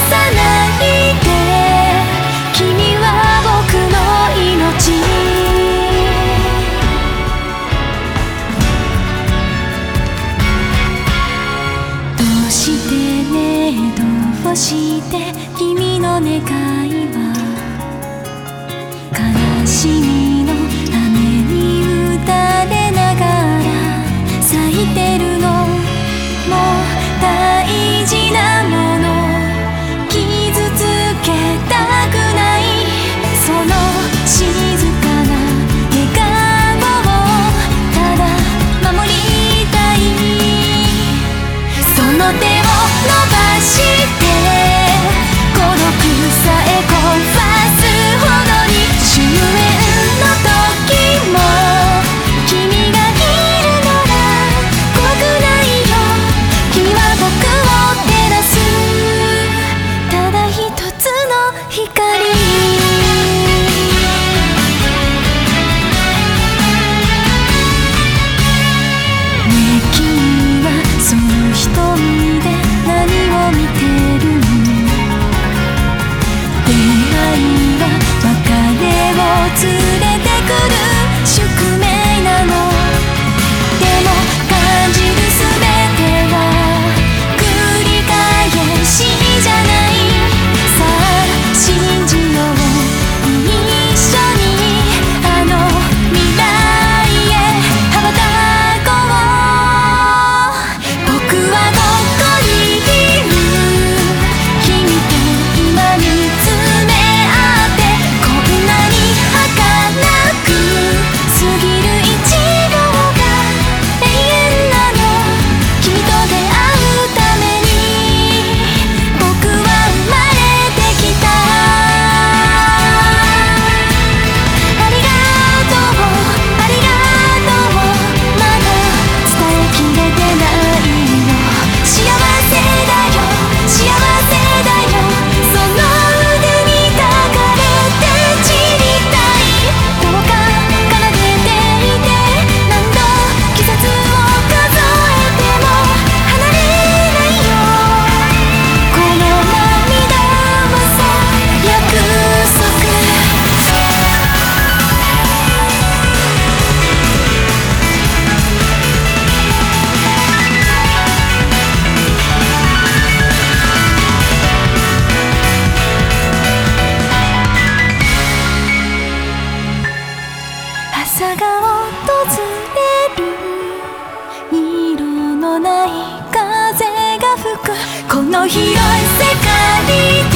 ないで、君は僕の命。どうしてね、どうして君の願いは悲しみの雨に打たれながら咲いてるの。もう大事なもの傷つけたくない、その静かな笑顔をただ守りたい。その手を伸ばして孤独さえ壊すほどに、終焉の時も君がいるなら怖くないよ。君は僕を照らすただ一つの光。ねえ君はその瞳で何を見てるの？出会いは別れを連れてくる宿命なの。でも感じるすべては繰り返しじゃない。さあ信じよう一緒に、あの未来へ羽ばたこう。僕はここにいる、君と今見つめ合って、こんなに儚く過ぎる1秒が永遠なの。君と出会うために僕は生まれてきた。ありがとう、ありがとう、まだ伝えきれてないよ。幸せだよ、幸せだよ、その腕に抱かれて散りたい。どうか奏でていて、何度季節を数えても離れないよ。この涙はさ、約束。朝が訪れる、色のない風が吹くこの広い世界で